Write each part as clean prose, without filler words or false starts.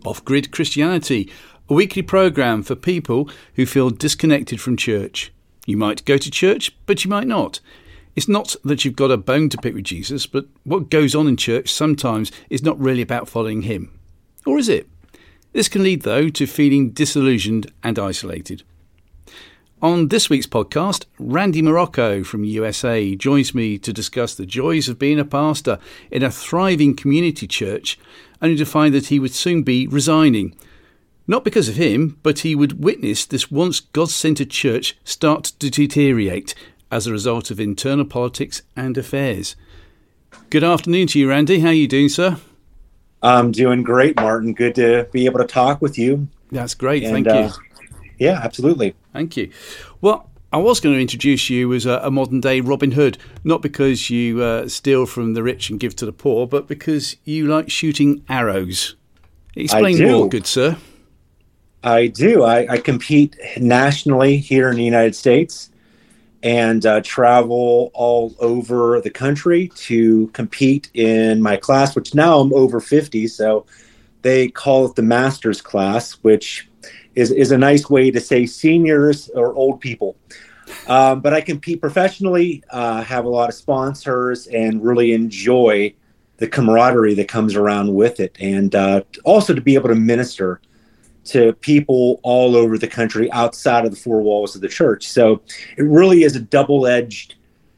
Off-Grid Christianity, a weekly programme for people who feel disconnected from church. You might go to church, but you might not. It's not that you've got a bone to pick with Jesus, but what goes on in church sometimes is not really about following him. Or is it? This can lead, though, to feeling disillusioned and isolated. On this week's podcast, Randy Morocco from USA joins me to discuss the joys of being a pastor in a thriving community church, only to find that he would soon be resigning. Not because of him, but he would witness this once God-centred church start to deteriorate as a result of internal politics and affairs. Good afternoon to you, Randy. How are you doing, sir? I'm doing great, Martin. Good to be able to talk with you. That's great. Thank you. Yeah, absolutely. Thank you. Well, I was going to introduce you as a modern-day Robin Hood, not because you steal from the rich and give to the poor, but because you like shooting arrows. Explain more, good sir. I do. I compete nationally here in the United States and travel all over the country to compete in my class, which now I'm over 50, so they call it the master's class, which is a nice way to say seniors or old people. But I compete professionally, have a lot of sponsors, and really enjoy the camaraderie that comes around with it. And also to be able to minister to people all over the country outside of the four walls of the church. So it really is a double-edged,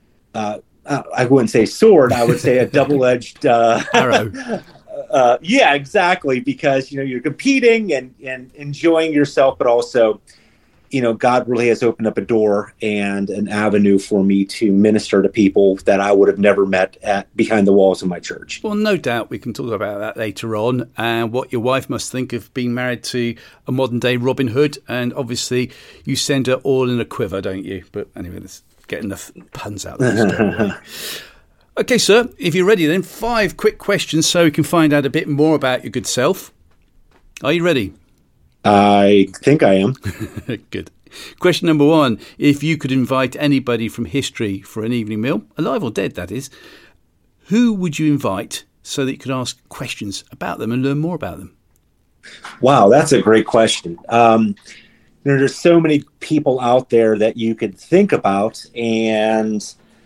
I wouldn't say sword, I would say a double-edged arrow. Yeah, exactly. Because, you're competing and enjoying yourself, but also, God really has opened up a door and an avenue for me to minister to people that I would have never met behind the walls of my church. Well, no doubt we can talk about that later on, and what your wife must think of being married to a modern day Robin Hood. And obviously you send her all in a quiver, don't you? But anyway, let's get enough puns out there. Okay, sir, if you're ready then, 5 quick questions so we can find out a bit more about your good self. Are you ready? I think I am. Good. Question number 1. If you could invite anybody from history for an evening meal, alive or dead that is, who would you invite so that you could ask questions about them and learn more about them? Wow, that's a great question. There's so many people out there that you could think about, and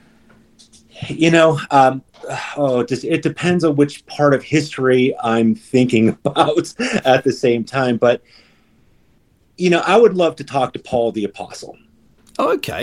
it depends on which part of history I'm thinking about at the same time. But, I would love to talk to Paul the Apostle. Oh, okay.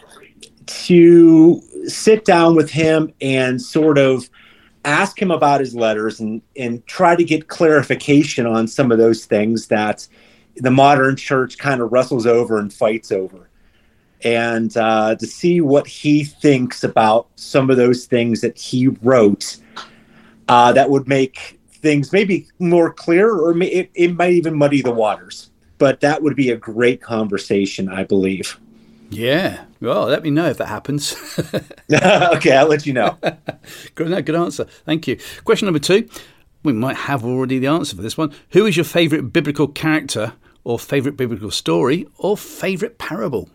To sit down with him and sort of ask him about his letters and try to get clarification on some of those things that the modern church kind of wrestles over and fights over. And to see what he thinks about some of those things that he wrote that would make things maybe more clear, or it might even muddy the waters. But that would be a great conversation, I believe. Yeah. Well, let me know if that happens. Okay, I'll let you know. Good answer. Thank you. Question number 2. We might have already the answer for this one. Who is your favourite biblical character, or favourite biblical story, or favourite parable?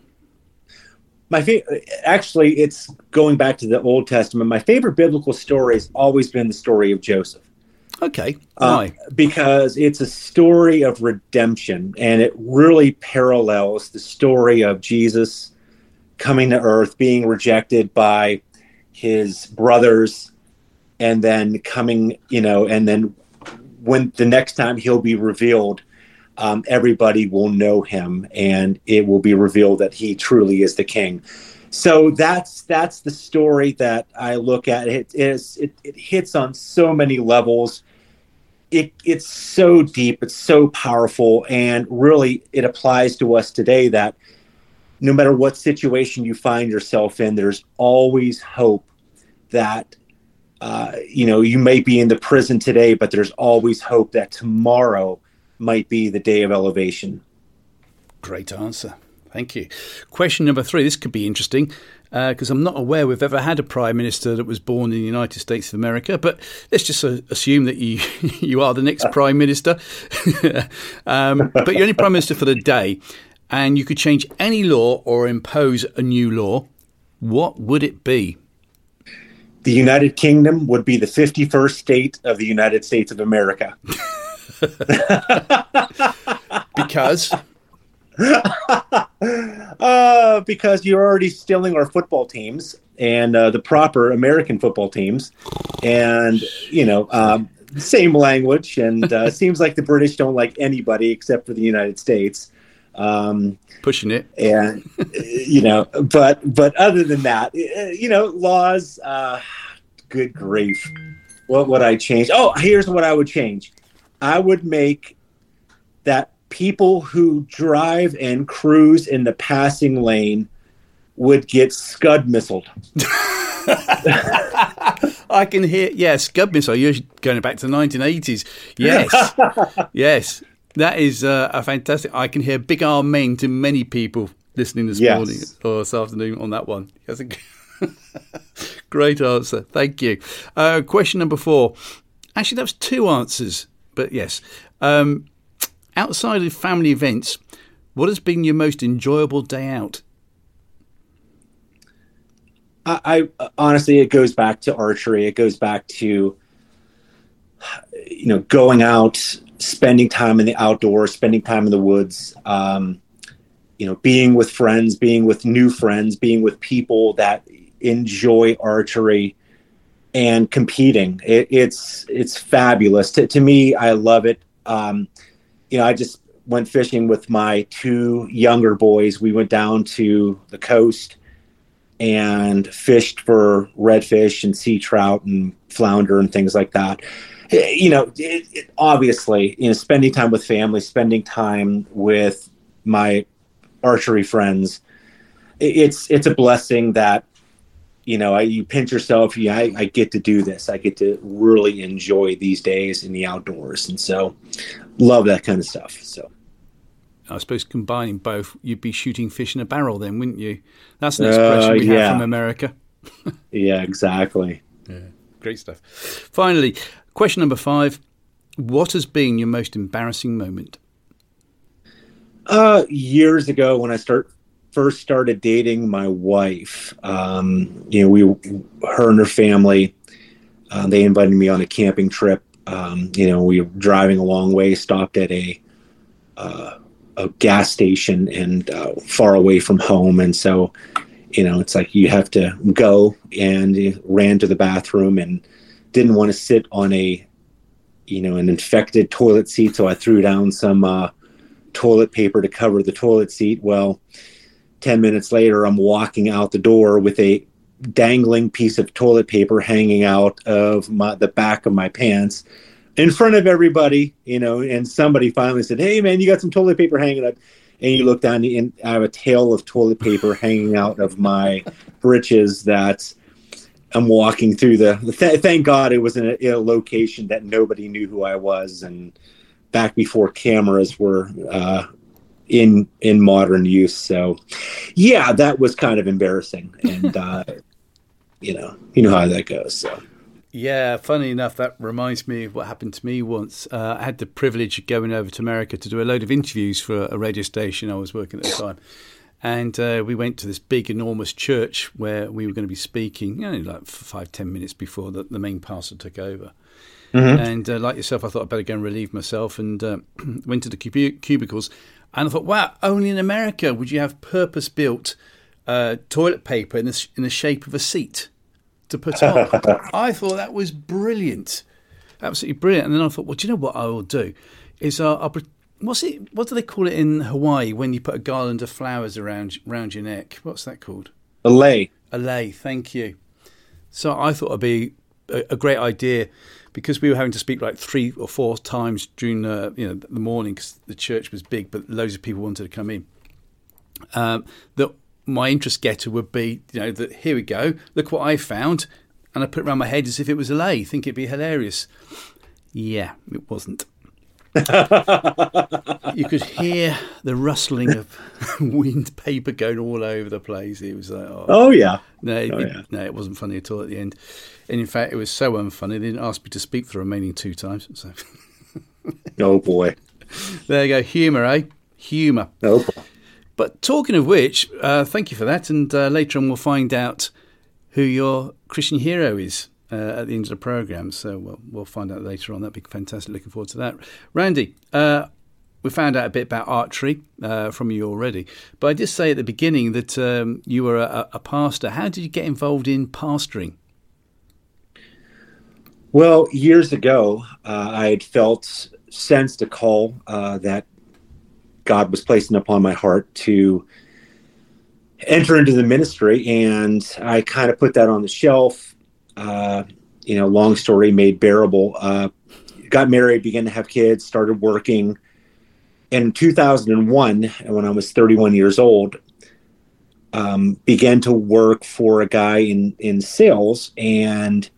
Actually, it's going back to the Old Testament. My favorite biblical story has always been the story of Joseph. Okay, why? Because it's a story of redemption, and it really parallels the story of Jesus coming to earth, being rejected by his brothers, and then coming, and then when the next time he'll be revealed, everybody will know him, and it will be revealed that he truly is the king. So that's the story that I look at. It hits on so many levels. It's so deep, it's so powerful, and really it applies to us today that no matter what situation you find yourself in, there's always hope that you may be in the prison today, but there's always hope that tomorrow might be the day of elevation. Great answer. Thank you. Question number 3. This could be interesting because I'm not aware we've ever had a prime minister that was born in the United States of America, but let's just assume that you are the next prime minister. But you're only prime minister for the day, and you could change any law or impose a new law. What would it be? The United Kingdom would be the 51st state of the United States of America. Because? Because you're already stealing our football teams and the proper American football teams. And, same language. And seems like the British don't like anybody except for the United States. Pushing it. And, but other than that, laws, good grief. What would I change? Oh, here's what I would change. I would make that people who drive and cruise in the passing lane would get Scud missiled. I can hear, Scud missile. You're going back to the 1980s. Yes, yes. That is a fantastic. I can hear big amen to many people listening this morning or this afternoon on that one. That's a great answer. Thank you. Question number 4. Actually, that was 2 answers, but yes. Outside of family events, what has been your most enjoyable day out? I honestly, it goes back to archery. It goes back to, going out, spending time in the outdoors, spending time in the woods, being with friends, being with new friends, being with people that enjoy archery and competing. It's fabulous. To me, I love it. I just went fishing with my 2 younger boys. We went down to the coast and fished for redfish and sea trout and flounder and things like that. Obviously, spending time with family, spending time with my archery friends, it's a blessing that, you pinch yourself. I get to do this. I get to really enjoy these days in the outdoors. And so love that kind of stuff. So I suppose combining both, you'd be shooting fish in a barrel then, wouldn't you? That's an expression we have from America. Yeah, exactly. Yeah, great stuff. Finally, question number 5. What has been your most embarrassing moment? Years ago when I first started dating my wife, her and her family, they invited me on a camping trip. We were driving a long way, stopped at a gas station and far away from home. And so, it's like you have to go, and ran to the bathroom and didn't want to sit on an infected toilet seat. So I threw down some toilet paper to cover the toilet seat. Well, 10 minutes later, I'm walking out the door with a dangling piece of toilet paper hanging out of the back of my pants in front of everybody, and somebody finally said, "Hey man, you got some toilet paper hanging up." And you look down and I have a tail of toilet paper hanging out of my breeches that I'm walking through thank God it was in a location that nobody knew who I was, and back before cameras were in modern use. So yeah, that was kind of embarrassing. And you know how that goes. So yeah, funny enough, that reminds me of what happened to me once. I had the privilege of going over to America to do a load of interviews for a radio station I was working at the time. And we went to this big, enormous church where we were going to be speaking, like 5-10 minutes before the main pastor took over. Mm-hmm. And like yourself, I thought I'd better go and relieve myself, and went to the cubicles. And I thought, wow, only in America would you have purpose-built toilet paper in the shape of a seat to put on. I thought that was brilliant, absolutely brilliant. And then I thought, well, do you know what I will do? Is what do they call it in Hawaii when you put a garland of flowers around your neck? What's that called? A lei. A lei, thank you. So I thought it'd be a great idea, because we were having to speak like 3 or 4 times during the morning, because the church was big, but loads of people wanted to come in. That my interest getter would be, that here we go, look what I found, and I put it around my head as if it was a lei, think it'd be hilarious. Yeah, it wasn't. You could hear the rustling of wind paper going all over the place. It was like, no, it wasn't funny at all at the end. And in fact, it was so unfunny, they didn't ask me to speak for the remaining 2 times. So. Oh boy. There you go, humour, eh? Humour. Oh boy. But talking of which, thank you for that. And later on, we'll find out who your Christian hero is. at the end of the program. So we'll find out later on. That'd be fantastic. Looking forward to that. Randy, we found out a bit about archery from you already, but I did say at the beginning that you were a pastor. How did you get involved in pastoring? Well, years ago, I had sensed a call that God was placing upon my heart to enter into the ministry, and I kind of put that on the shelf. Long story made bearable. Got married, began to have kids, started working. In 2001, when I was 31 years old, began to work for a guy in sales, and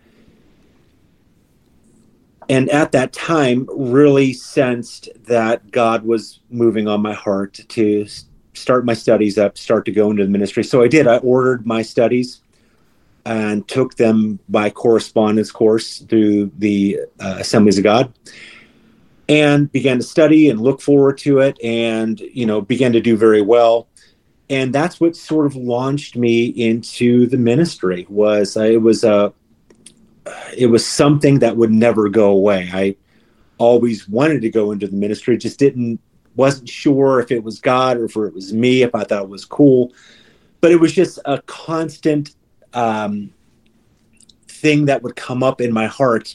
at that time really sensed that God was moving on my heart to start my studies up, start to go into the ministry. So I did. I ordered my studies and took them by correspondence course through the Assemblies of God, and began to study and look forward to it, and began to do very well. And that's what sort of launched me into the ministry. It was something that would never go away. I always wanted to go into the ministry, just wasn't sure if it was God or if it was me, if I thought it was cool. But it was just a constant thing that would come up in my heart.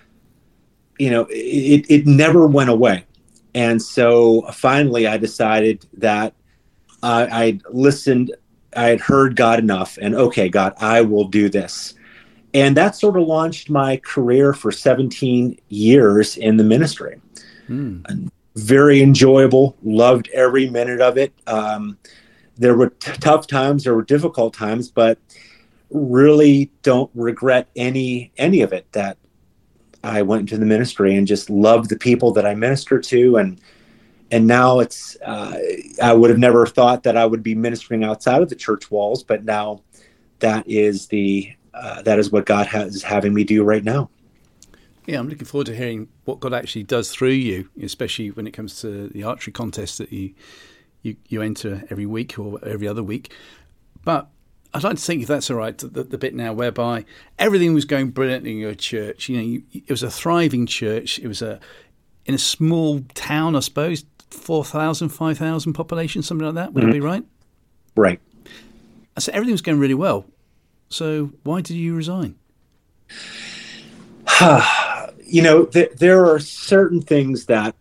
It never went away. And so finally I decided that I'd listened, I had heard God enough, and okay, God, I will do this. And that sort of launched my career for 17 years in the ministry. Very enjoyable, loved every minute of it. There were tough times, there were difficult times, but really don't regret any of it, that I went into the ministry and just loved the people that I ministered to. And now I would have never thought that I would be ministering outside of the church walls, but now that is what God is having me do right now. Yeah, I'm looking forward to hearing what God actually does through you, especially when it comes to the archery contest that you enter every week or every other week. But I'd like to think, if that's all right, the bit now whereby everything was going brilliantly in your church. It was a thriving church. It was in a small town, I suppose, 4,000, 5,000 population, something like that. Would that be right? Right. So everything was going really well. So why did you resign? There are certain things that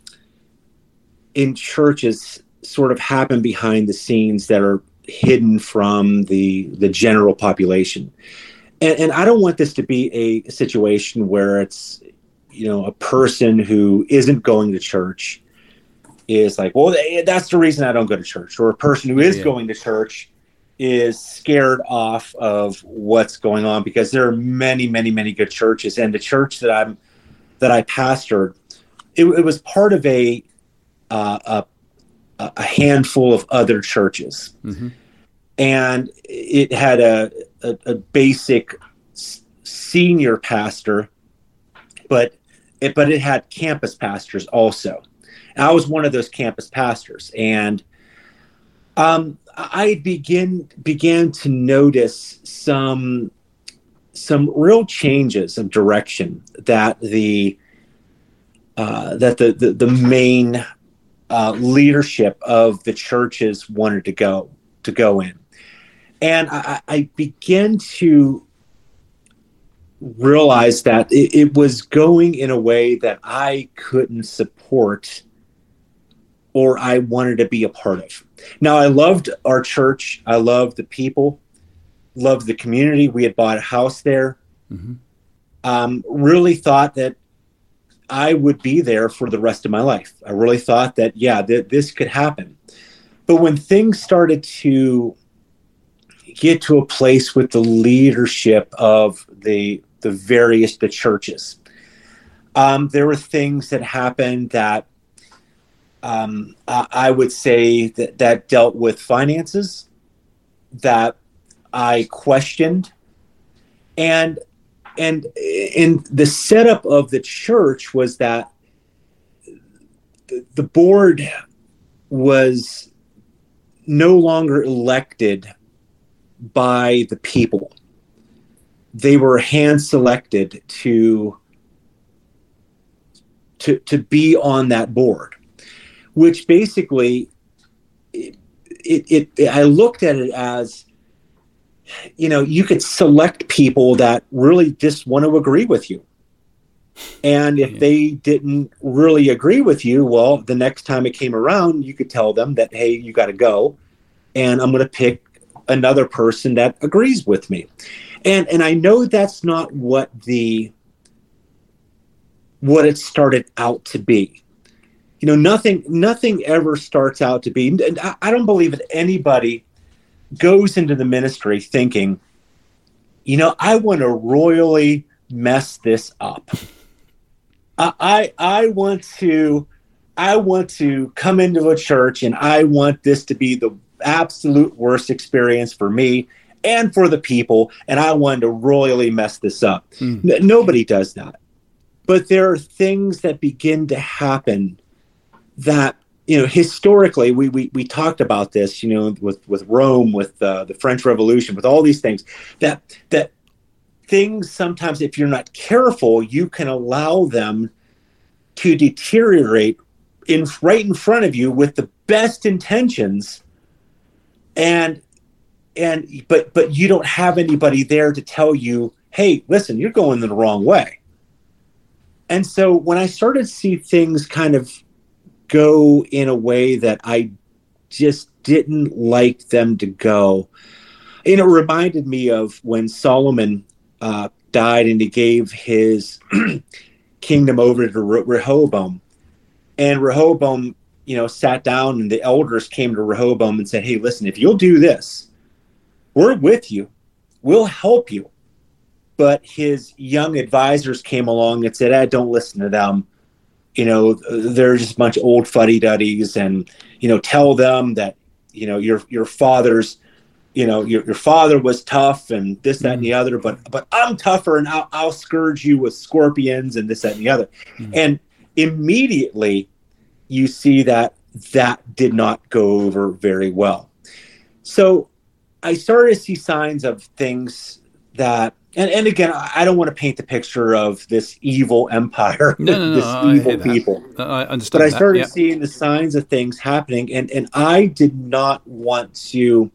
in churches sort of happen behind the scenes that are hidden from the general population. And I don't want this to be a situation where it's, a person who isn't going to church is like, well, that's the reason I don't go to church. Or a person who is going to church is scared off of what's going on, because there are many, many, many good churches. And the church that I pastored, it was part of a handful of other churches. Mm-hmm. And it had a basic senior pastor, but it had campus pastors also. And I was one of those campus pastors, and I began to notice some real changes of direction that the main leadership of the churches wanted to go in. And I began to realize that it was going in a way that I couldn't support or I wanted to be a part of. Now, I loved our church. I loved the people, loved the community. We had bought a house there. Mm-hmm. Really thought that I would be there for the rest of my life. I really thought that, this could happen. But when things started to get to a place with the leadership of the churches, there were things that happened that I would say that dealt with finances that I questioned, and the setup of the church was that the board was no longer elected by the people. they were hand selected to be on that board, which basically I looked at it as, you could select people that really just want to agree with you. And if they didn't really agree with you, well, the next time it came around, you could tell them that, hey, you got to go, and I'm going to pick another person that agrees with me. And I know that's not what it started out to be. Nothing ever starts out to be. And I don't believe that anybody goes into the ministry thinking, I want to royally mess this up. I want to come into a church and I want this to be the absolute worst experience for me and for the people, and I want to royally mess this up. Nobody does that. But there are things that begin to happen that, historically, we talked about this, with Rome, with the French Revolution, with all these things, that things sometimes, if you're not careful, you can allow them to deteriorate right in front of you with the best intentions, but you don't have anybody there to tell you, hey, listen, you're going the wrong way. And so when I started to see things kind of go in a way that I just didn't like them to go, it reminded me of when Solomon died and he gave his kingdom over to Rehoboam. And Rehoboam, sat down, and the elders came to Rehoboam and said, hey, listen, if you'll do this, we're with you. We'll help you. But his young advisors came along and said, don't listen to them. They're just a bunch of old fuddy-duddies, and, tell them that, your father's, your father was tough and this, that, and the other, but I'm tougher, and I'll scourge you with scorpions and this, that, and the other. And immediately you see that did not go over very well. So I started to see signs of things that, and again, I don't want to paint the picture of this evil empire, evil people. I understand. But I started seeing the signs of things happening, and I did not want to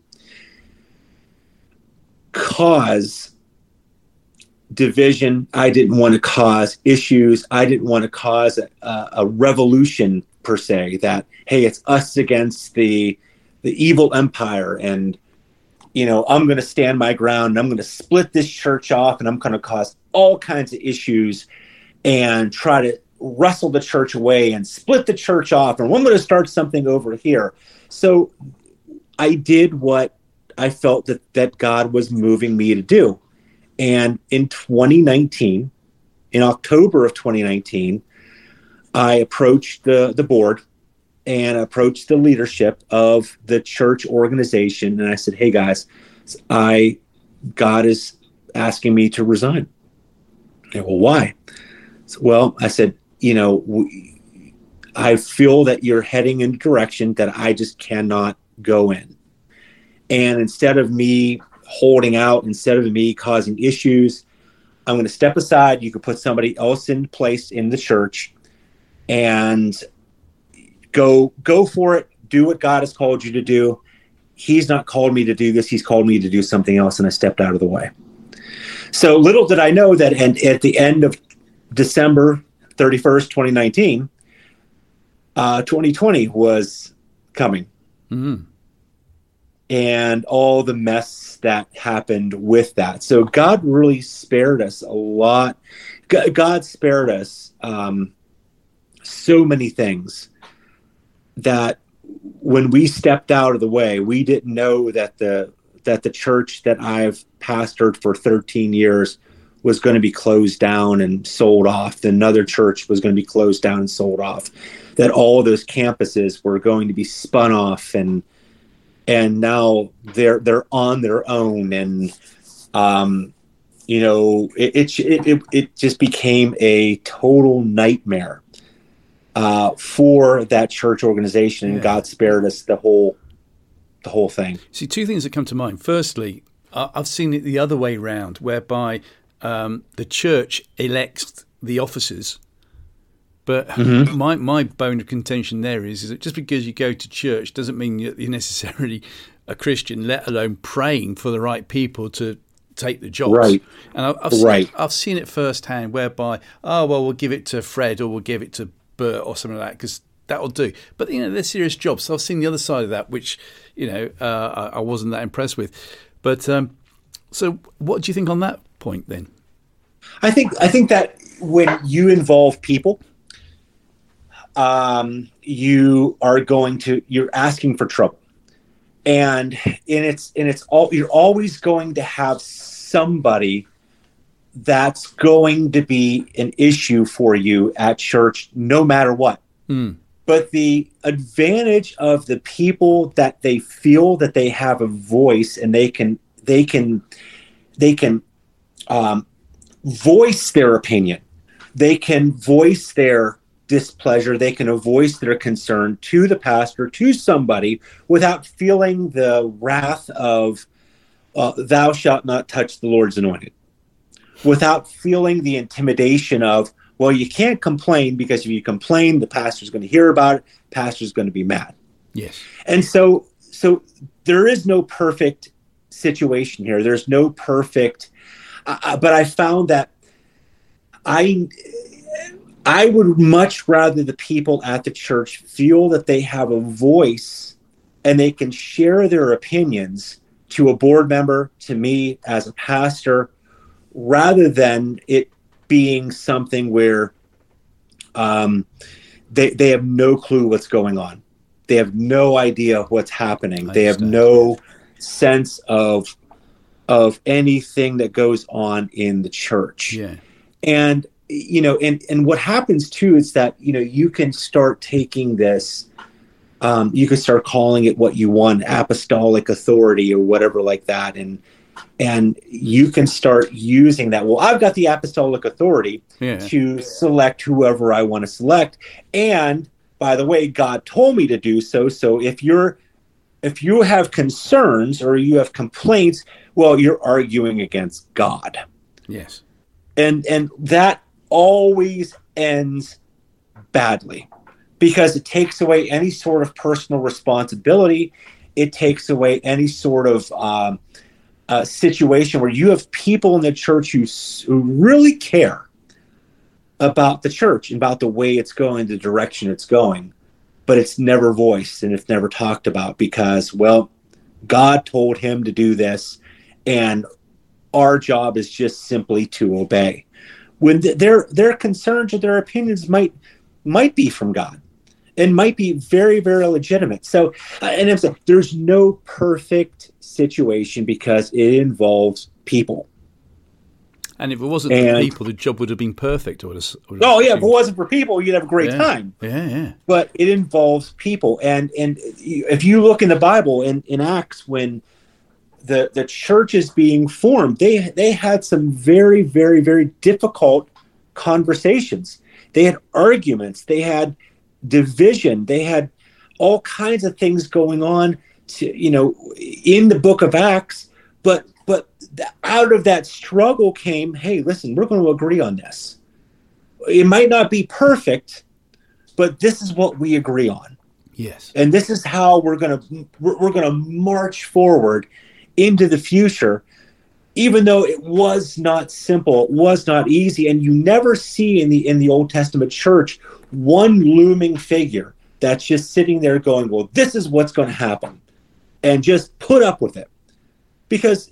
cause division. I didn't want to cause issues. I didn't want to cause a revolution per se, that, hey, it's us against the evil empire, and I'm going to stand my ground, and I'm going to split this church off, and I'm going to cause all kinds of issues and try to wrestle the church away and split the church off, and I'm going to start something over here. So I did what I felt that God was moving me to do. And in 2019, in October of 2019, I approached the board and approached the leadership of the church organization. And I said, hey guys, God is asking me to resign. And, well, why? Well, I said, I feel that you're heading in a direction that I just cannot go in. And instead of me holding out, instead of me causing issues, I'm going to step aside. You could put somebody else in place in the church and go for it. Do what God has called you to do. He's not called me to do this. He's called me to do something else. And I stepped out of the way. So little did I know that at the end of December 31st, 2019, 2020 was coming. Mm-hmm. And all the mess that happened with that. So God really spared us a lot. God spared us so many things that when we stepped out of the way, we didn't know that the church that I've pastored for 13 years was going to be closed down and sold off. Another church was going to be closed down and sold off. That all of those campuses were going to be spun off, and now they're on their own, and it just became a total nightmare for that church organization, and God spared us the whole thing. See, two things that come to mind. Firstly, I've seen it the other way round, whereby the church elects the officers. But my bone of contention there is that just because you go to church doesn't mean you're necessarily a Christian, let alone praying for the right people to take the jobs. Right. And I've seen it firsthand whereby, we'll give it to Fred or we'll give it to Bert or something like that because that'll do. But, they're serious jobs. So I've seen the other side of that, which, I wasn't that impressed with. But so what do you think on that point then? I think that when you involve people, you're asking for trouble. And you're always going to have somebody that's going to be an issue for you at church, no matter what. But the advantage of the people that they feel that they have a voice and they can voice their opinion. They can voice their displeasure. They can voice their concern to the pastor, to somebody, without feeling the wrath of thou shalt not touch the Lord's anointed, without feeling the intimidation of, well, you can't complain because if you complain, the pastor's going to hear about it. Pastor's going to be mad. Yes. And so there is no perfect situation here. There's no perfect, but I found that I would much rather the people at the church feel that they have a voice and they can share their opinions to a board member, to me as a pastor, rather than it being something where they have no clue what's going on. They have no idea what's happening. They have no sense of anything that goes on in the church. Yeah. And and what happens too is that, you can start taking this, you can start calling it what you want, apostolic authority or whatever like that. And you can start using that. Well, I've got the apostolic authority to select whoever I want to select. And by the way, God told me to do so. So if you have concerns or you have complaints, well, you're arguing against God. Yes. And that always ends badly because it takes away any sort of personal responsibility. It takes away any sort of situation where you have people in the church who really care about the church and about the way it's going, the direction it's going, but it's never voiced and it's never talked about because, well, God told him to do this and our job is just simply to obey. When their concerns or their opinions might be from God and might be very, very legitimate. So, and I'm saying there's no perfect situation because it involves people. And if it wasn't for people, the job would have been perfect. If it wasn't for people, you'd have a great time. Yeah. But it involves people. And if you look in the Bible, in Acts, when the church is being formed, they had some very, very, very difficult conversations. They had arguments. They had division. They had all kinds of things going on in the book of Acts. But out of that struggle came, hey, listen, we're going to agree on this. It might not be perfect, but this is what we agree on. Yes. And this is how we're going to march forward into the future, even though it was not simple, it was not easy, and you never see in the Old Testament church one looming figure that's just sitting there going, well, this is what's going to happen, and just put up with it. Because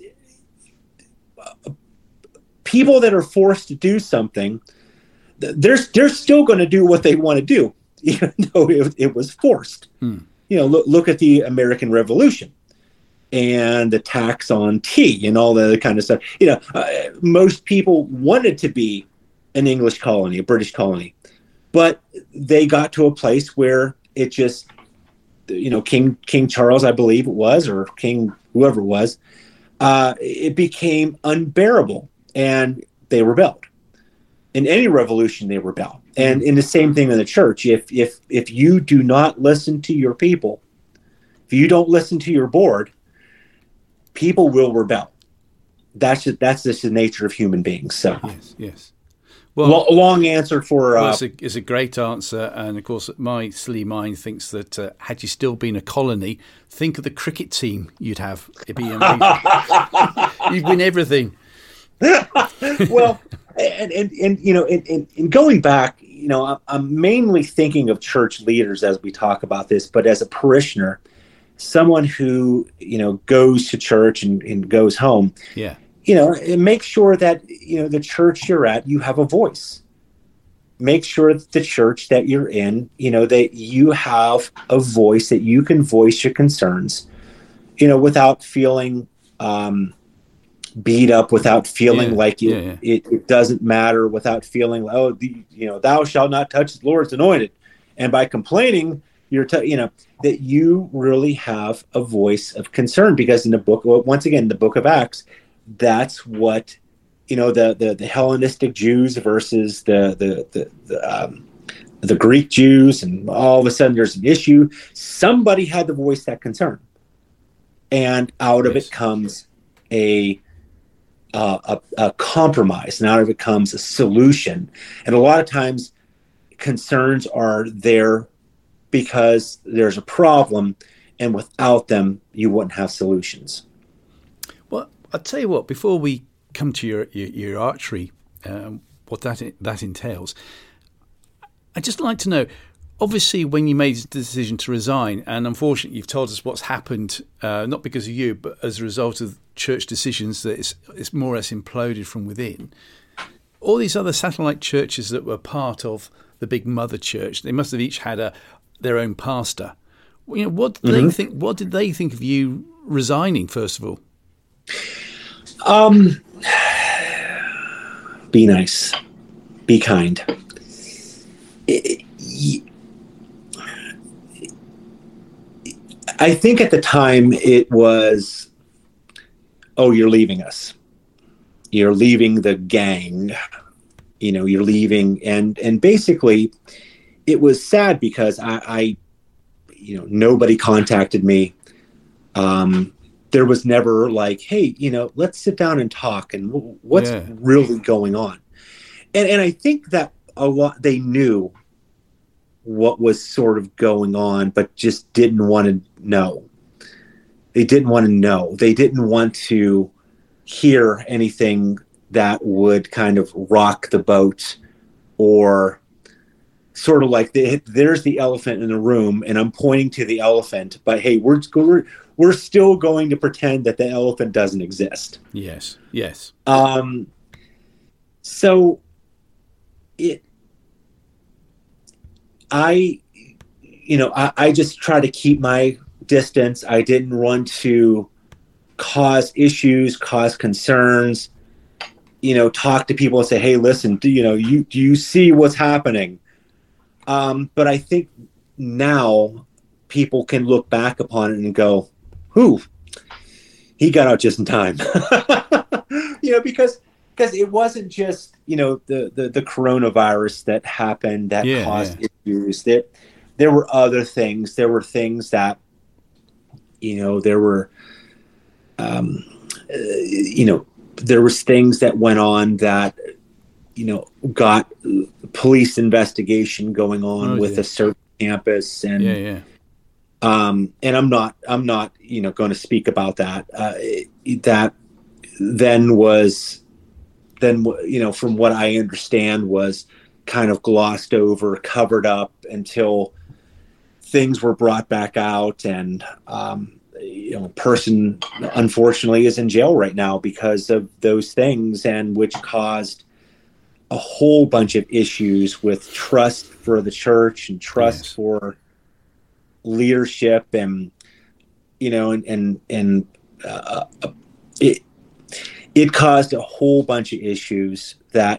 people that are forced to do something, they're still going to do what they want to do, even though it was forced. Look at the American Revolution and the tax on tea and all the other kind of stuff. Most people wanted to be an English colony, a British colony, but they got to a place where it just, King Charles, I believe it was, or King whoever it was, it became unbearable and they rebelled. In any revolution, they rebel. And in the same thing in the church, if you do not listen to your people, if you don't listen to your board, people will rebel. that's just the nature of human beings. So yes. Well, long answer for. It's a great answer, and of course, my silly mind thinks that had you still been a colony, think of the cricket team you'd have. It'd be amazing. You'd win everything. Well, and in going back, I'm mainly thinking of church leaders as we talk about this, but as a parishioner, someone who goes to church and goes home. Yeah. And make sure that, the church you're at, you have a voice. Make sure that the church that you're in, that you have a voice, that you can voice your concerns, without feeling beat up, without feeling like it doesn't matter, without feeling, thou shalt not touch the Lord's anointed. And by complaining, that you really have a voice of concern, because in the book, once again, the book of Acts, that's what the Hellenistic Jews versus the Greek Jews, and all of a sudden there's an issue. Somebody had to voice that concern, and out of it comes a compromise, and out of it comes a solution. And a lot of times concerns are there because there's a problem, and without them you wouldn't have solutions. Well, I'll tell you what, before we come to your archery, what that entails, I'd just like to know, obviously when you made the decision to resign, and unfortunately you've told us what's happened, not because of you, but as a result of church decisions, that it's more or less imploded from within. All these other satellite churches that were part of the big mother church, they must have each had their own pastor. What did they think? What did they think of you resigning, first of all? Be nice, be kind. I think at the time it was, you're leaving us. You're leaving the gang. You're leaving, and basically it was sad because I nobody contacted me. There was never like, hey, let's sit down and talk, and what's really going on. And I think that a lot, they knew what was sort of going on, but just didn't want to know. They didn't want to know. They didn't want to hear anything that would kind of rock the boat, or sort of like there's the elephant in the room and I'm pointing to the elephant, but hey, we're still going to pretend that the elephant doesn't exist. Yes. So I just try to keep my distance. I didn't want to cause issues, cause concerns, talk to people and say, hey, listen, do you see what's happening? But I think now people can look back upon it and go, he got out just in time. Because it wasn't just, the coronavirus that happened that caused issues. That there were other things. There were things that, there were, there was things that went on that, got police investigation going on with a certain campus, and and I'm not going to speak about that. That then from what I understand was kind of glossed over, covered up until things were brought back out, and a person unfortunately is in jail right now because of those things, and which caused a whole bunch of issues with trust for the church and trust for leadership, and it caused a whole bunch of issues that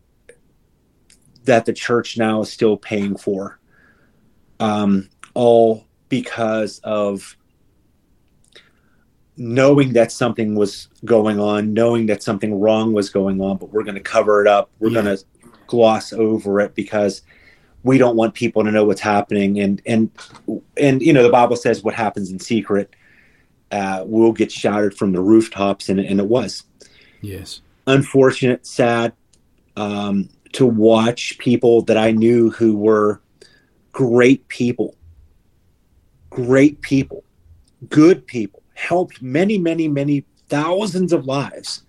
the church now is still paying for, all because of knowing that something was going on, knowing that something wrong was going on, but we're going to cover it up. We're going to gloss over it because we don't want people to know what's happening. And the Bible says what happens in secret will get shouted from the rooftops, and it was. Yes. Unfortunate, sad, to watch people that I knew who were great people, good people, helped many, many, many thousands of lives,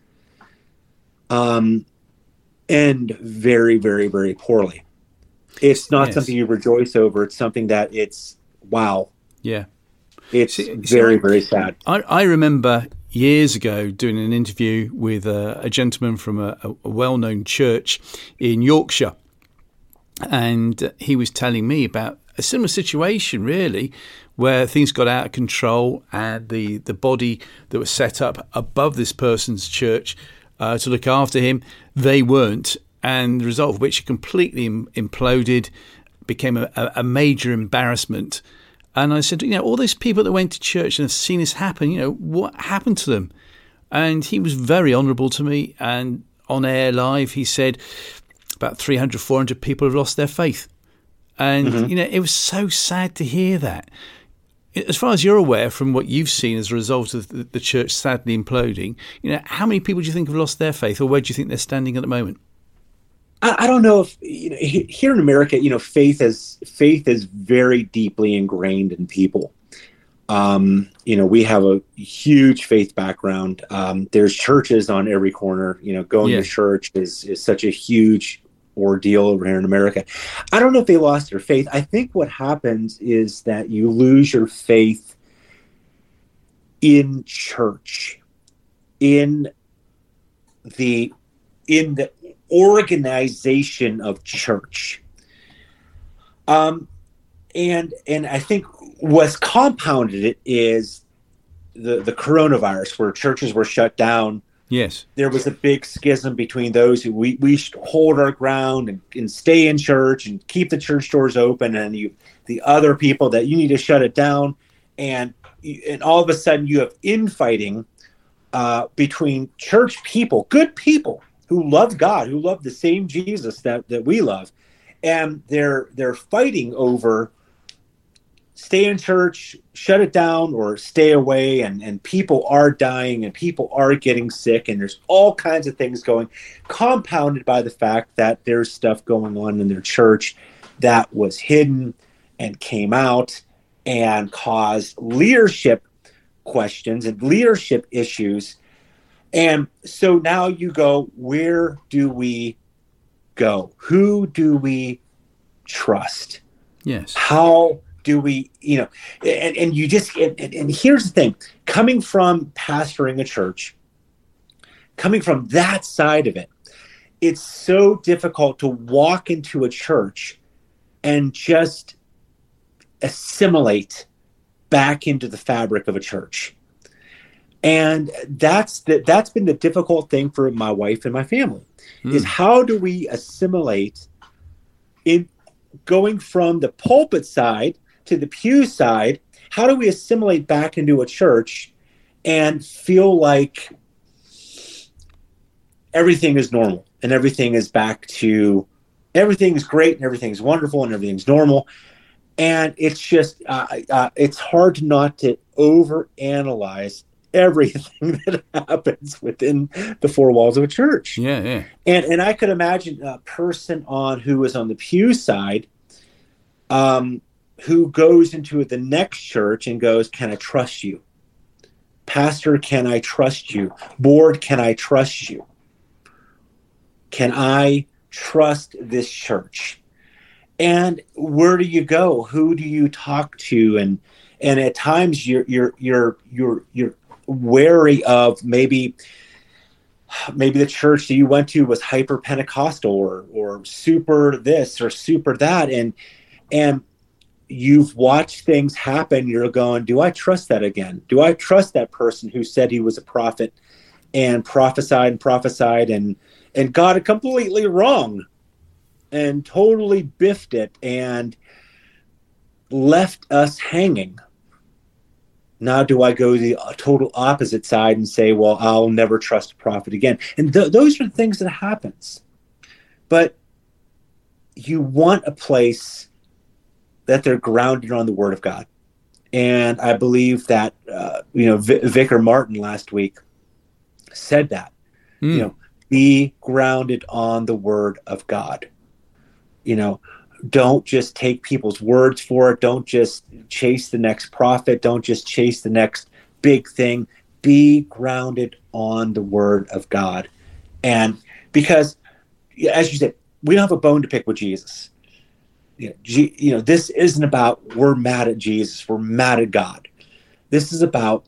end very, very, very poorly. It's not something you rejoice over. It's something that wow. Yeah. It's very sad. I remember years ago doing an interview with a gentleman from a well-known church in Yorkshire. And he was telling me about a similar situation, really, where things got out of control and the body that was set up above this person's church to look after him, they weren't. And the result of which completely imploded, became a major embarrassment. And I said, all those people that went to church and have seen this happen, what happened to them? And he was very honourable to me. And on air live, he said about 300, 400 people have lost their faith. And, it was so sad to hear that. As far as you're aware, from what you've seen as a result of the church sadly imploding, how many people do you think have lost their faith, or where do you think they're standing at the moment? I don't know if here in America, faith is very deeply ingrained in people. We have a huge faith background. There's churches on every corner. Going to church is such a huge ordeal over here in America. I don't know if they lost their faith. I think what happens is that you lose your faith in church, in the organization of church. And I think what's compounded it is the coronavirus, where churches were shut down. Yes. There was a big schism between those who we should hold our ground and stay in church and keep the church doors open, and the other people that you need to shut it down. And all of a sudden you have infighting between church people, good people, who love God, who love the same Jesus that we love. And they're fighting over stay in church, shut it down, or stay away. And people are dying and people are getting sick. And there's all kinds of things going, compounded by the fact that there's stuff going on in their church that was hidden and came out and caused leadership questions and leadership issues. And so now you go, where do we go? Who do we trust? Yes. How do we, and you just, and here's the thing, coming from pastoring a church, coming from that side of it, it's so difficult to walk into a church and just assimilate back into the fabric of a church. And that's been the difficult thing for my wife and my family, is how do we assimilate in going from the pulpit side to the pew side? How do we assimilate back into a church and feel like everything is normal and everything is back to everything's great and everything's wonderful and everything's normal? And it's just, it's hard not to overanalyze everything that happens within the four walls of a church. Yeah. And I could imagine a person who was on the pew side, who goes into the next church and goes, can I trust you? Pastor, can I trust you? Board, can I trust you? Can I trust this church? And where do you go? Who do you talk to? And at times you're wary of maybe the church that you went to was hyper Pentecostal or super this or super that, and you've watched things happen. You're going, do I trust that again? Do I trust that person who said he was a prophet and prophesied and got it completely wrong and totally biffed it and left us hanging? Now do I go the total opposite side and say, well, I'll never trust a prophet again? And those are the things that happens. But you want a place that they're grounded on the Word of God. And I believe that, Vicar Martin last week said that. You know, be grounded on the word of God. You know, don't just take people's words for it. Don't just chase the next prophet. Don't just chase the next big thing. Be grounded on the word of God. And because, as you said, we don't have a bone to pick with Jesus. You know, this isn't about we're mad at Jesus. We're mad at God. This is about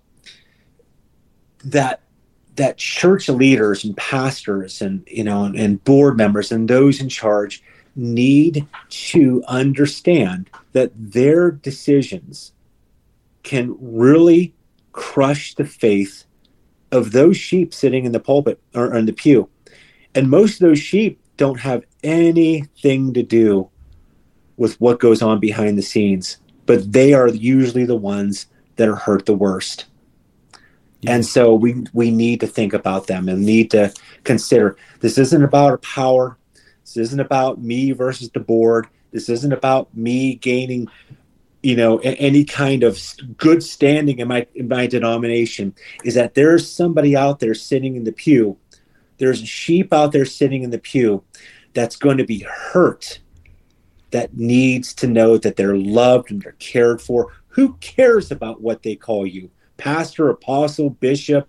that church leaders and pastors and, you know, and board members and those in charge need to understand that their decisions can really crush the faith of those sheep sitting in the pulpit or in the pew. And most of those sheep don't have anything to do with what goes on behind the scenes, but they are usually the ones that are hurt the worst. And so we need to think about them and need to consider this isn't about power. This isn't about me versus the board. This isn't about me gaining, you know, any kind of good standing in my denomination. Is that there's somebody out there sitting in the pew. There's a sheep out there sitting in the pew that's going to be hurt, that needs to know that they're loved and they're cared for. Who cares about what they call you? Pastor, apostle, bishop,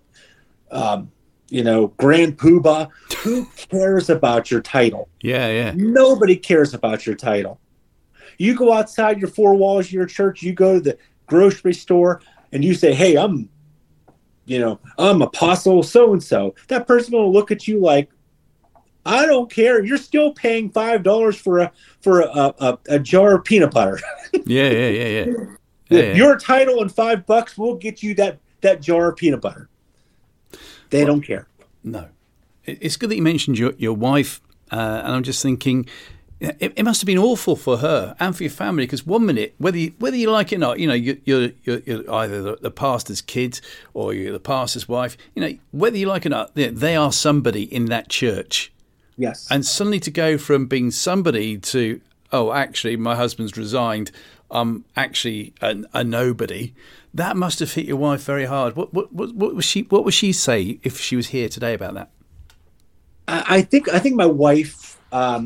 you know, grand poobah. Who cares about your title? Yeah. Nobody cares about your title. You go outside your four walls of your church, you go to the grocery store and you say, hey, I'm apostle so-and-so. That person will look at you like, I don't care. You're still paying $5 for a jar of peanut butter. Yeah. Your title and $5 will get you that jar of peanut butter. They don't care. No. It's good that you mentioned your wife, and I'm just thinking, it must have been awful for her and for your family, because 1 minute, whether you like it or not, you know, you're either the pastor's kids or you're the pastor's wife. You know, whether you like it or not, they are somebody in that church. Yes. And suddenly to go from being somebody to, oh, actually, my husband's resigned, I'm actually a nobody. That must have hit your wife very hard. What would she say if she was here today about that? I think my wife,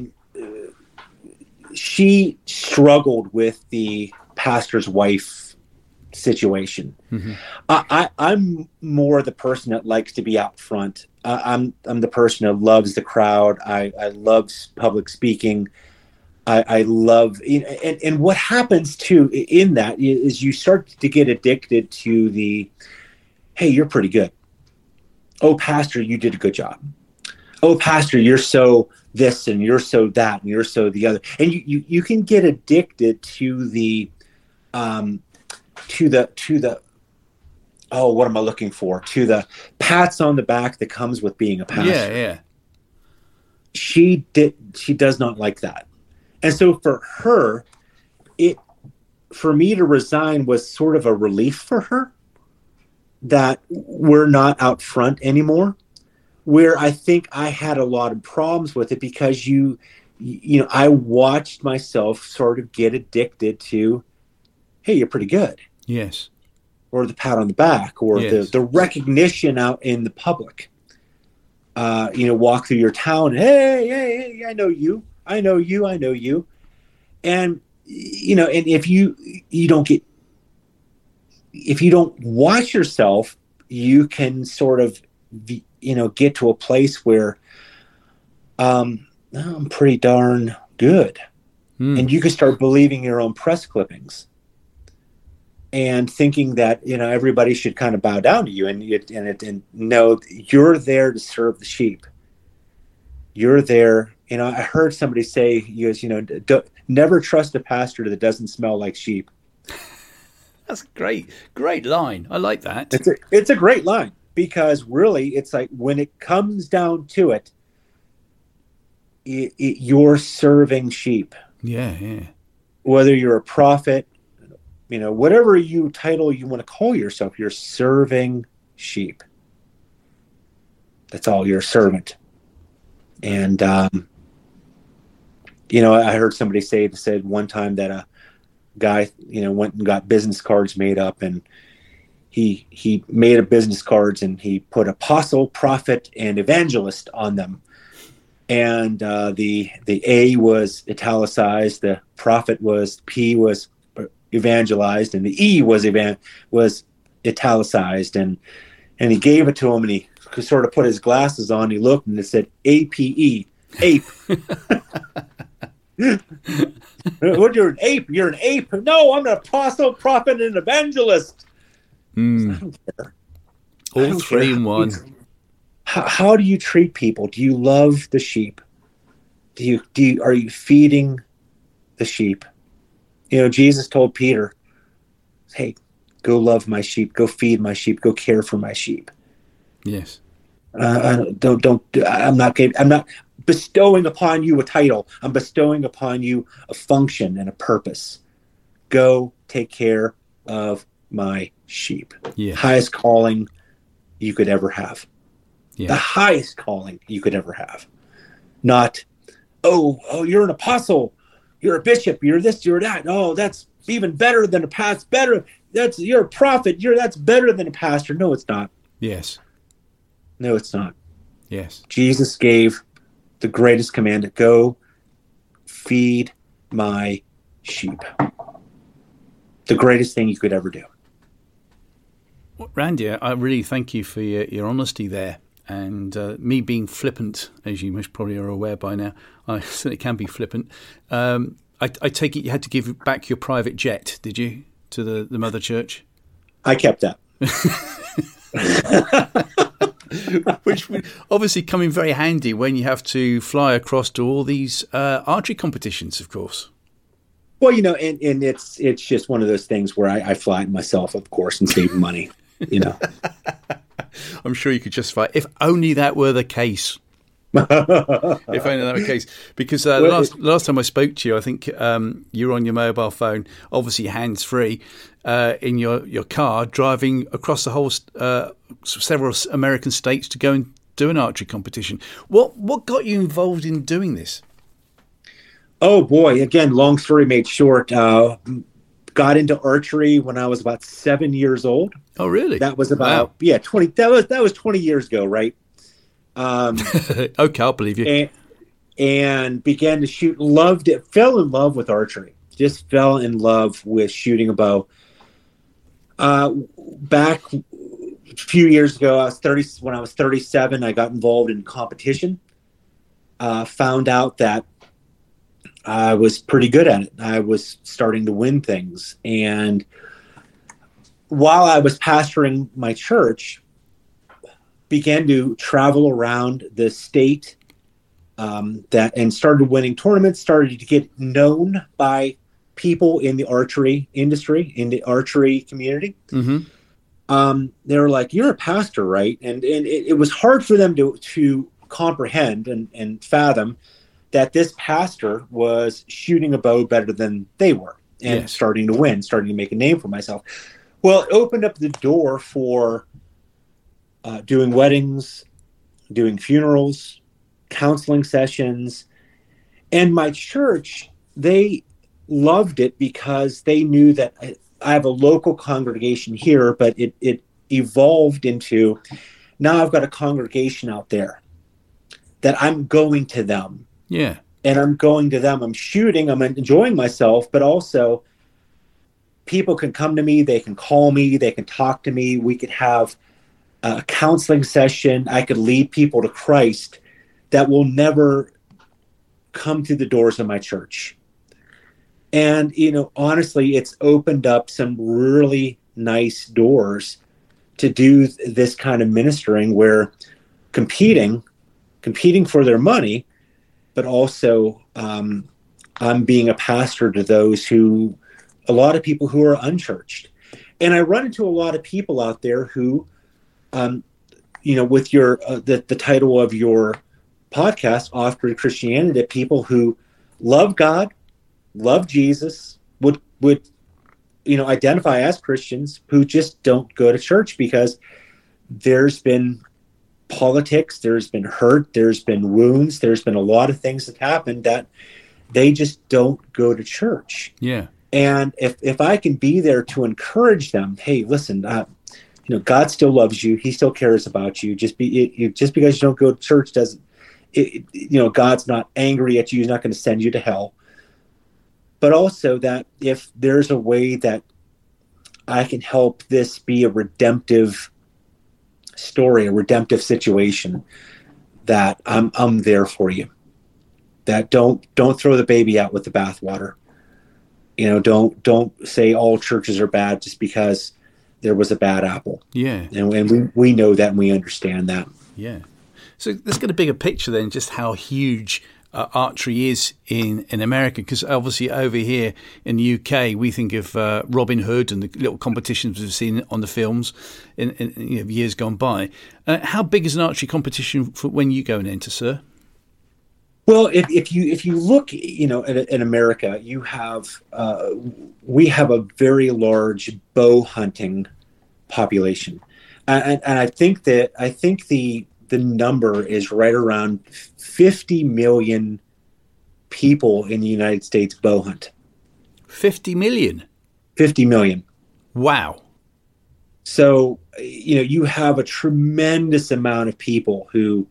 she struggled with the pastor's wife situation. Mm-hmm. I'm more the person that likes to be out front. I'm the person that loves the crowd. I love public speaking. I love, and what happens too in that is you start to get addicted to the, hey, you're pretty good. Oh, pastor, you did a good job. Oh, pastor, you're so this and you're so that and you're so the other. And you can get addicted to the, oh, what am I looking for? To the pats on the back that comes with being a pastor. Yeah. She does not like that. And so for her, for me to resign was sort of a relief for her that we're not out front anymore, where I think I had a lot of problems with it because I watched myself sort of get addicted to, hey, you're pretty good. Yes. Or the pat on the back, or yes. the recognition out in the public. Walk through your town, hey, I know you. I know you. And, and if you don't watch yourself, you can sort of, get to a place where, I'm pretty darn good. And you can start believing your own press clippings and thinking that, everybody should kind of bow down to you and no, you're there to serve the sheep. You're there. I heard somebody say, never trust a pastor that doesn't smell like sheep. That's a great line. I like that. It's a great line, because really it's like when it comes down to it, you're serving sheep. Yeah. Whether you're a prophet, whatever title you want to call yourself, you're serving sheep. That's all. You're a servant. And, I heard somebody said one time that a guy, went and got business cards made up, and he made a business cards and he put apostle, prophet, and evangelist on them. And the A was italicized, the prophet was P was evangelized, and the E was italicized. And he gave it to him, and he sort of put his glasses on. He looked, and it said APE, ape. What, you're an ape? You're an ape? No, I'm an apostle, prophet, and evangelist. I don't care. All three in one. How do you treat people? Do you love the sheep? Are you feeding the sheep? Jesus told Peter, "Hey, go love my sheep. Go feed my sheep. Go care for my sheep." Yes. I'm not bestowing upon you a title. I'm bestowing upon you a function and a purpose. Go take care of my sheep. Yes. Highest calling you could ever have. Yeah. The highest calling you could ever have. Not, oh, you're an apostle, you're a bishop, you're this, you're that. Oh, that's even better than a pastor. Better. You're a prophet. That's better than a pastor. No, it's not. Yes. No, it's not. Yes. Jesus gave the greatest command to go feed my sheep. The greatest thing you could ever do. Well, Randy, I really thank you for your honesty there. And me being flippant, as you most probably are aware by now, I certainly can be flippant. I take it you had to give back your private jet, did you, to the Mother Church? I kept that. Which would obviously come in very handy when you have to fly across to all these archery competitions, of course. Well, and it's just one of those things where I fly it myself, of course, and save money, I'm sure you could justify it, if only that were the case. If only that were the case. Because last time I spoke to you, I think you were on your mobile phone, obviously hands-free, in your car, driving across the whole several American states to go and do an archery competition. What got you involved in doing this? Oh, boy. Again, long story made short. Got into archery when I was about 7 years old. Oh, really? That was about 20. That was 20 years ago, right? Okay, I'll believe you. And began to shoot. Loved it. Fell in love with archery. Just fell in love with shooting a bow. Back a few years ago, when I was 37, I got involved in competition. Found out that I was pretty good at it. I was starting to win things. And while I was pastoring my church, began to travel around the state and started winning tournaments, started to get known by people in the archery industry, in the archery community. Mm-hmm. They were like, "You're a pastor, right?" And it was hard for them to comprehend and fathom that this pastor was shooting a bow better than they were and starting to win, starting to make a name for myself. Well, it opened up the door for doing weddings, doing funerals, counseling sessions. And my church, they loved it because they knew that I have a local congregation here, but it evolved into, now I've got a congregation out there that I'm going to them. Yeah. And I'm going to them. I'm shooting. I'm enjoying myself, but also people can come to me. They can call me. They can talk to me. We could have a counseling session. I could lead people to Christ that will never come through the doors of my church. And, honestly, it's opened up some really nice doors to do this kind of ministering where competing for their money, but also I'm being a pastor to a lot of people who are unchurched. And I run into a lot of people out there who, with your the title of your podcast, Off-Grid Christianity, people who love God, love Jesus, would identify as Christians, who just don't go to church because there's been politics, there's been hurt, there's been wounds, there's been a lot of things that happened that they just don't go to church. Yeah. And if I can be there to encourage them, hey, listen, God still loves you. He still cares about you. Just because you don't go to church doesn't, God's not angry at you. He's not going to send you to hell. But also that if there's a way that I can help this be a redemptive story, a redemptive situation, that I'm there for you. That don't throw the baby out with the bathwater. Don't say all churches are bad just because there was a bad apple. Yeah. And we know that and we understand that. Yeah. So let's get a bigger picture then, just how huge archery is in America, because obviously over here in the UK we think of Robin Hood and the little competitions we've seen on the films in years gone by. How big is an archery competition for when you go and enter, sir? Well, if you look, in America, you have we have a very large bow hunting population, and I think the number is right around 50 million people in the United States bow hunt. 50 million? 50 million. Wow. So, you have a tremendous amount of people who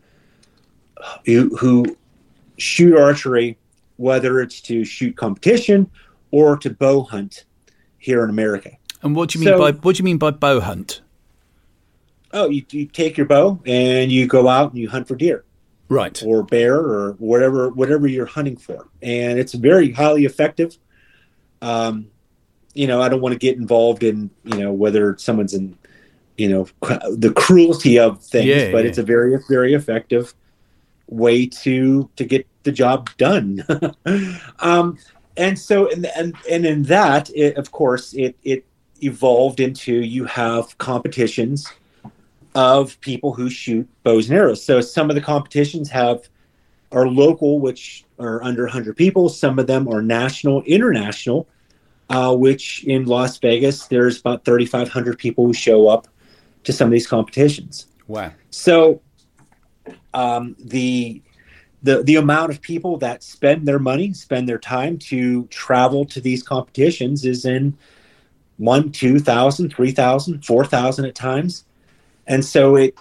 shoot archery, whether it's to shoot competition or to bow hunt here in America. And what do you mean by bow hunt? Oh, you take your bow and you go out and you hunt for deer, right, or bear, or whatever you're hunting for, and it's very highly effective. I don't want to get involved in whether someone's in the cruelty of things, but it's a very, very effective way to get the job done. And so and in that, of course, it evolved into, you have competitions of people who shoot bows and arrows. So some of the competitions are local, which are under 100 people. Some of them are national, international, which in Las Vegas, there's about 3,500 people who show up to some of these competitions. Wow. So the amount of people that spend their time to travel to these competitions is in 1,000, 2,000, 3,000, 4,000 at times. And so it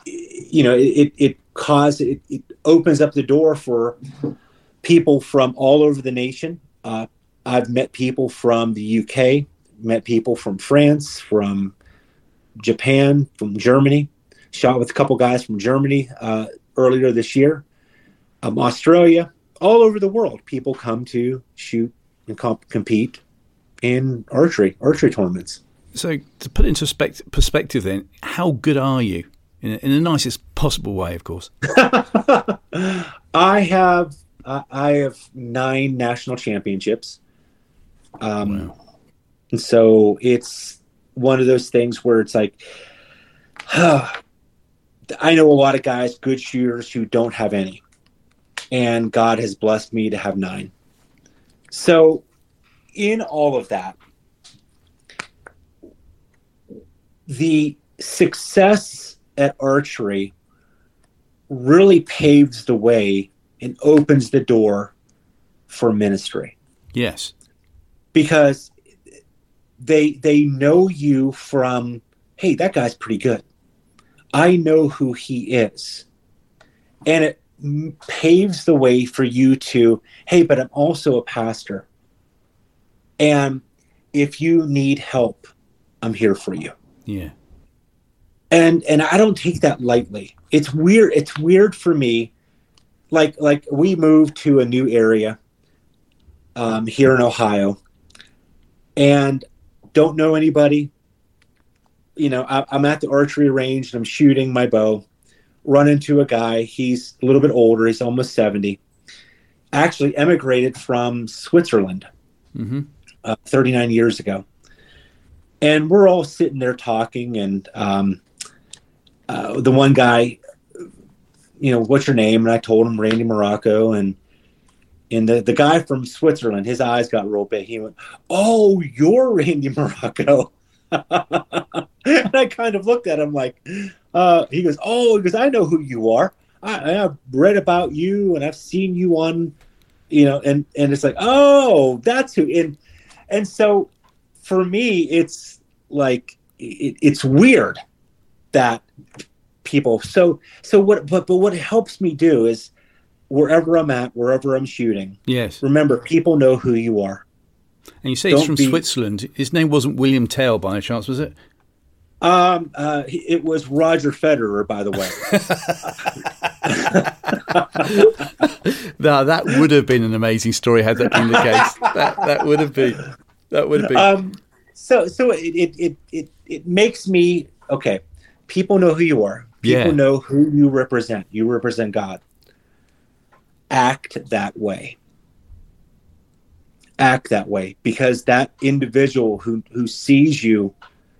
opens up the door for people from all over the nation. I've met people from the UK, met people from France, from Japan, from Germany, shot with a couple guys from Germany earlier this year. Australia, all over the world, people come to shoot and compete in archery tournaments. So to put it into perspective then, how good are you? In the nicest possible way, of course. I have 9 national championships. Wow. And so it's one of those things where it's like, I know a lot of guys, good shooters, who don't have any. And God has blessed me to have 9. So in all of that, the success at archery really paves the way and opens the door for ministry. Yes. Because they know you from, hey, that guy's pretty good. I know who he is. And it paves the way for you to, hey, but I'm also a pastor. And if you need help, I'm here for you. Yeah. And I don't take that lightly. It's weird. It's weird for me. Like we moved to a new area here in Ohio, and don't know anybody. I'm at the archery range and I'm shooting my bow. Run into a guy. He's a little bit older. He's almost 70. Actually emigrated from Switzerland 39 years ago. And we're all sitting there talking, and the one guy, what's your name? And I told him Randy Morocco, and the guy from Switzerland, his eyes got real big. He went, "Oh, you're Randy Morocco." And I kind of looked at him like, he goes, I know who you are. I've read about you and I've seen you on, and it's like, oh, that's who. And so for me, it's like, it's weird that people, so what it helps me do is wherever I'm at, wherever I'm shooting, yes, remember, people know who you are. And you say he's from Switzerland. His name wasn't William Tell by any chance, was it? It was Roger Federer, by the way. No, that would have been an amazing story had that been the case. That would have been. So it makes me, okay, people know who you are. People know who you represent. You represent God. Act that way. Act that way, because that individual who sees you,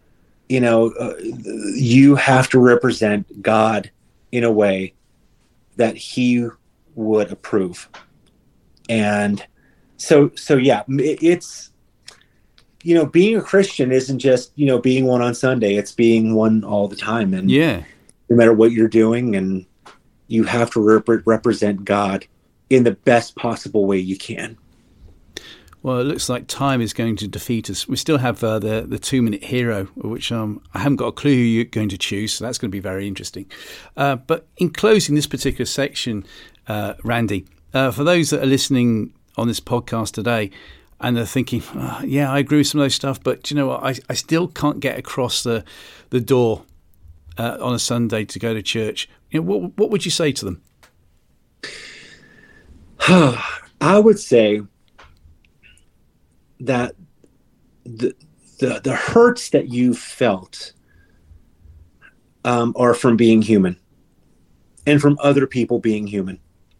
you have to represent God in a way that he would approve. And so yeah, it's, being a Christian isn't just, being one on Sunday, it's being one all the time. And no matter what you're doing, and you have to represent God in the best possible way you can. Well, it looks like time is going to defeat us. We still have the 2-minute hero, which I haven't got a clue who you're going to choose, so that's going to be very interesting. But in closing this particular section, Randy, for those that are listening on this podcast today and they're thinking, I agree with some of those stuff, but you know what, I still can't get across the door on a Sunday to go to church. What would you say to them? I would say that the hurts that you felt are from being human and from other people being human.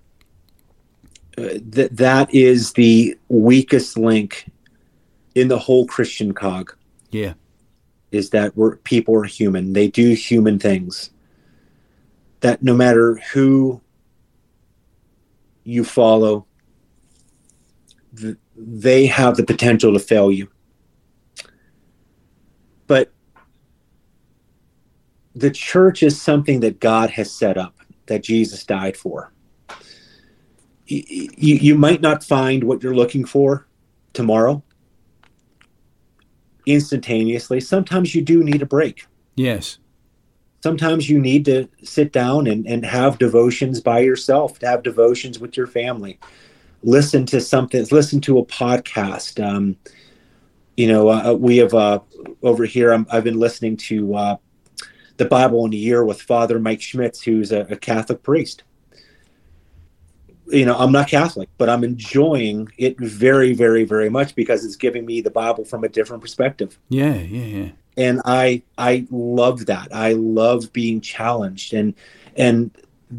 That is the weakest link in the whole Christian cog. Yeah. Is that people are human. They do human things. That no matter who you follow, they have the potential to fail you. But the church is something that God has set up, that Jesus died for. You might not find what you're looking for tomorrow instantaneously. Sometimes you do need a break. Yes. Sometimes you need to sit down and have devotions by yourself, to have devotions with your family. Listen to something, listen to a podcast. We have over here, I've been listening to the Bible in a Year with Father Mike Schmitz, who's a Catholic priest. I'm not Catholic, but I'm enjoying it very, very, very much because it's giving me the Bible from a different perspective. Yeah. And I love that. I love being challenged, and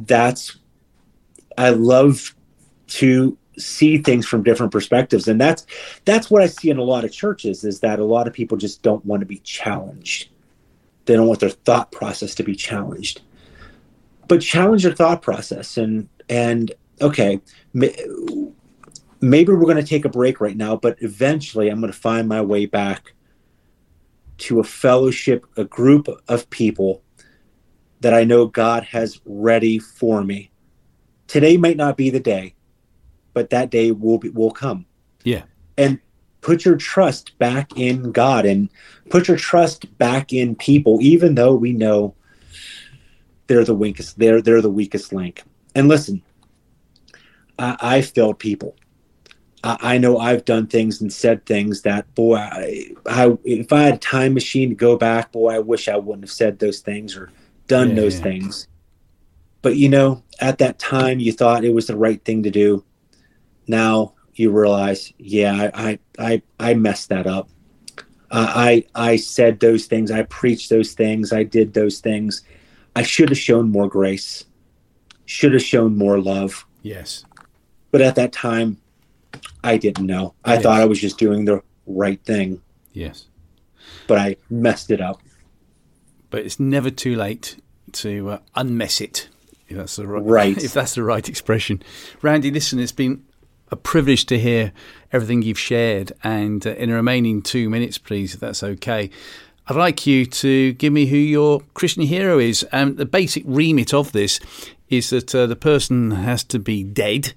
I love to see things from different perspectives. And that's what I see in a lot of churches, is that a lot of people just don't want to be challenged. They don't want their thought process to be challenged. But challenge your thought process. And okay, maybe we're going to take a break right now, but eventually I'm going to find my way back to a fellowship, a group of people that I know God has ready for me. Today might not be the day, but that day will come. Yeah. And put your trust back in God, and put your trust back in people, even though we know they're the weakest. They're the weakest link. And listen, I failed people. I know I've done things and said things that, boy, if I had a time machine to go back, boy, I wish I wouldn't have said those things or done those things. But, at that time, you thought it was the right thing to do. Now you realize, I messed that up. I said those things. I preached those things. I did those things. I should have shown more grace, should have shown more love. Yes. But at that time, I didn't know. I thought I was just doing the right thing. Yes. But I messed it up. But it's never too late to unmess it, if that's the if that's the right expression. Randy, listen, it's been a privilege to hear everything you've shared. And in the remaining 2 minutes, please, if that's okay, I'd like you to give me who your Christian hero is. And the basic remit of this is that the person has to be dead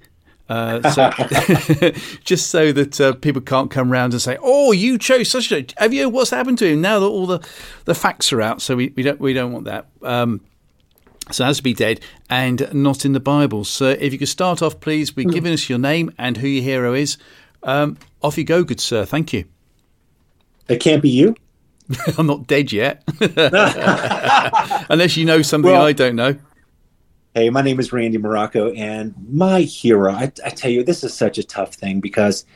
So just so that people can't come round and say, "Oh, you chose such a." Have you? What's happened to him now that all the facts are out? So we don't want that. So it has to be dead and not in the Bible. So if you could start off, please, by giving us your name and who your hero is. Off you go, good sir. Thank you. It can't be you. I'm not dead yet, unless you know something I don't know. Hey, my name is Randy Morocco, and my hero, I tell you, this is such a tough thing because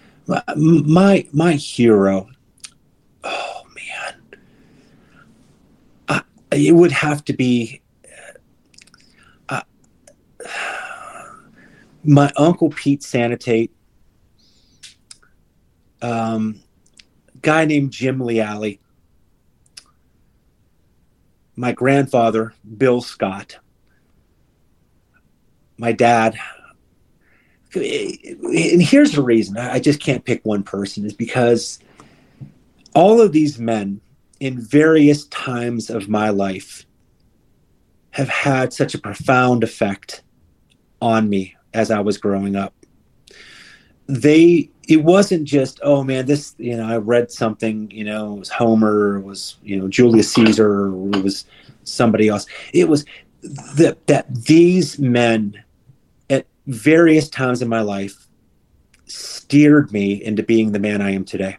my hero, oh man, it would have to be my Uncle Pete Sanitate, guy named Jim Leally, my grandfather, Bill Scott, my dad. And here's the reason I just can't pick one person, is because all of these men in various times of my life have had such a profound effect on me as I was growing up. It wasn't just, oh man, this, I read something, it was Homer, it was, Julius Caesar, or it was somebody else. It was that these men at various times in my life steered me into being the man I am today.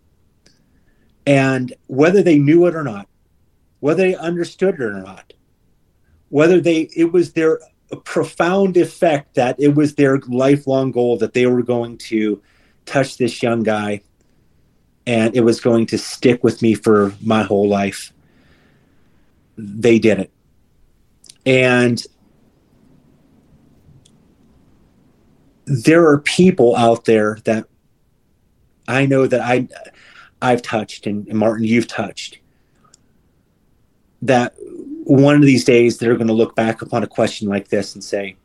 And whether they knew it or not, whether they understood it or not, whether it was their profound effect, that it was their lifelong goal that they were going to touch this young guy and it was going to stick with me for my whole life, they did it. And there are people out there that I know that I've touched, and Martin, you've touched, that one of these days they're going to look back upon a question like this and say,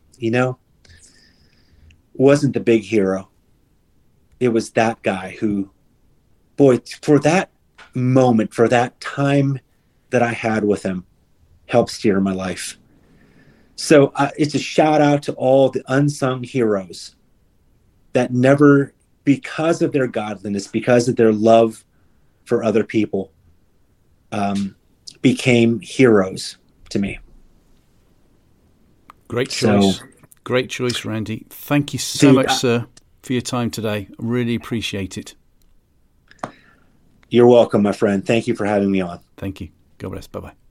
wasn't the big hero. It was that guy who, boy, for that moment, for that time that I had with him, helped steer my life. So it's a shout out to all the unsung heroes that never, because of their godliness, because of their love for other people, became heroes to me. Great choice. Great choice, Randy. Thank you so much, sir, for your time today. I really appreciate it. You're welcome, my friend. Thank you for having me on. Thank you. God bless. Bye-bye.